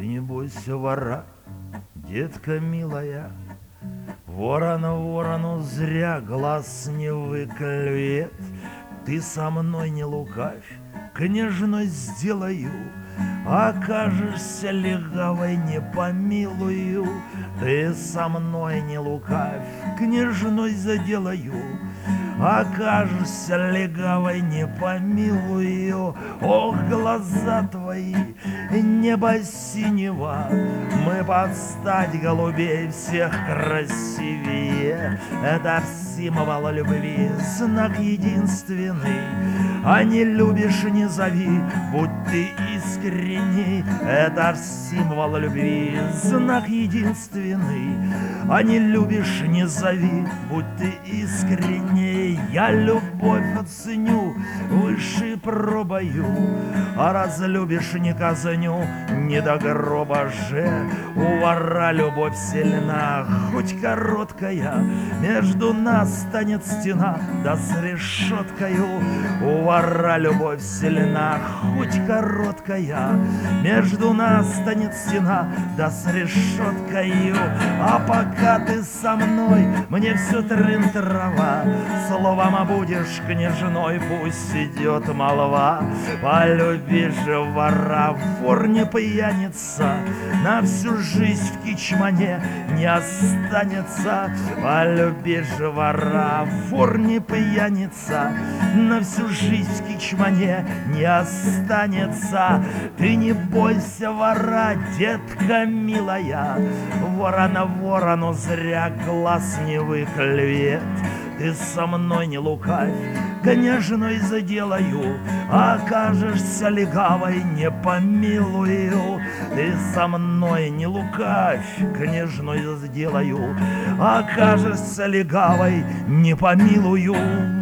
Ты не бойся вора, детка милая, ворона ворону зря глаз не выклюет. Ты со мной не лукавь, княжной сделаю, окажешься легавой, не помилую. Ты со мной не лукавь, княжной заделаю, окажешься легавой, не помилую. Ох, глаза твои, небо синего, мы под стать голубей всех красивее. Это символ любви, знак единственный. А не любишь, не зови, будь ты искренний. Это символ любви, знак единственный. А не любишь, не зови, будь ты искренней. Я любовь оценю высшей пробою, а разлюбишь, не казню, не до гроба же. У вора любовь сильна, хоть короткая, между нас станет стена, да с решеткою. У вора любовь сильна, хоть короткая, между нас станет стена, да с решеткою. А пока ты со мной, мне все трын-трава, словом будешь княжной, пусть идет молва. Полюбишь же вора, вор не пьяница, на всю жизнь в кичмане не останется. Полюбишь же вора, вор не пьяница, на всю жизнь в кичмане не останется. Ты не бойся вора, детка милая, ворона ворону зря глаз не выклюет. Ты со мной не лукавь, княжной заделаю, окажешься легавой, не помилую. Ты со мной не лукавь, княжной заделаю, окажешься легавой, не помилую.